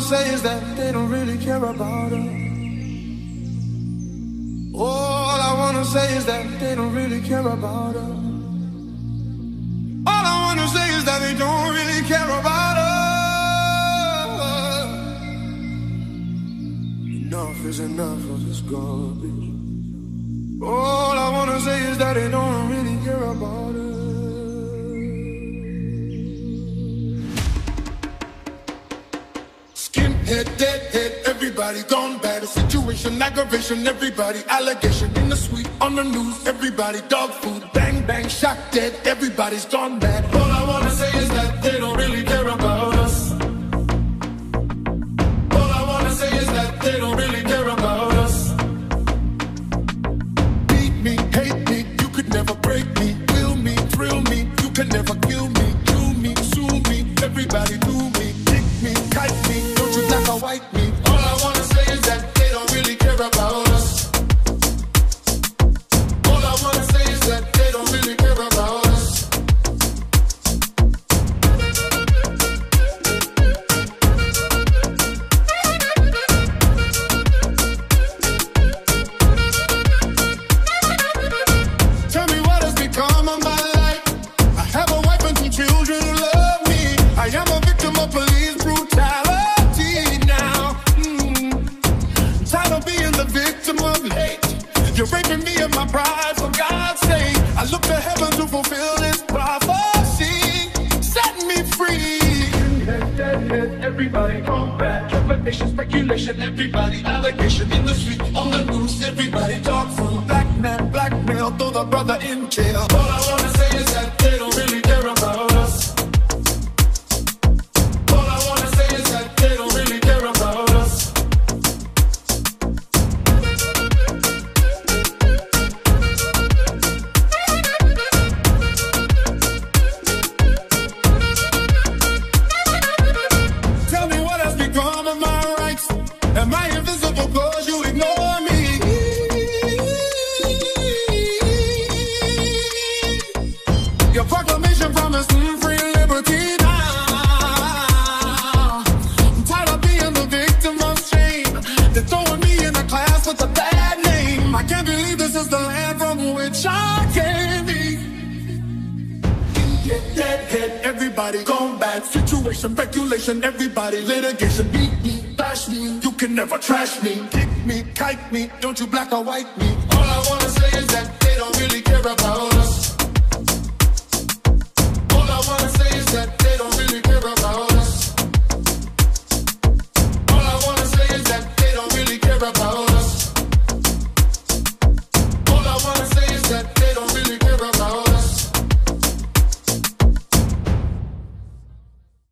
say is that they don't really care about us. All I wanna say is that they don't really care about us. All I wanna say is that they don't really care about us. Enough is enough of this garbage. All I wanna say is that they don't really care about us. Skinhead, deadhead, everybody gone bad. A situation, aggravation, everybody allegation. In the street, on the news, everybody dog food. Bang, bang, shot dead, everybody's gone bad. All I wanna say is that they don't really care about us. All I wanna say is that they don't really care about us. Beat me, hate me, you could never break me. Will me, thrill me, you can never kill me. Do me, sue me, everybody do me. Kick me, kite me, don't you black or white me. All I wanna say is that they don't really care about us. All I wanna say is that they don't really care about us. Tell me what has become of my life. I have a wife and 2 children who love me. I am a victim of police brutality now. Tired of being the victim of hate. You're raping me of my pride, for God's sake. I look to heaven to fulfill this prophecy. Set me free. Deadhead, everybody combat. Trepidation, speculation, everybody allegation. In the street, on the news, everybody talk food. Black man, blackmail, throw the brother in jail. All I wanna say is that they don't really care about us. All I wanna say is that they don't really care about us. Tell me what has become of my rights. Am I invisible cause you ignore me? Your proclamation promised free liberty now. I'm tired of being the victim of shame. They're throwing me in a class with a bad name. I can't believe this is the land from which I came. Deadhead, everybody gone bad. Situation, speculation, everybody litigation. Beat me, bash me, you can never trash me. Kick me, kite me, don't you black or white me. All I wanna say is that they don't really care about us. All I wanna say is that they don't really care about us.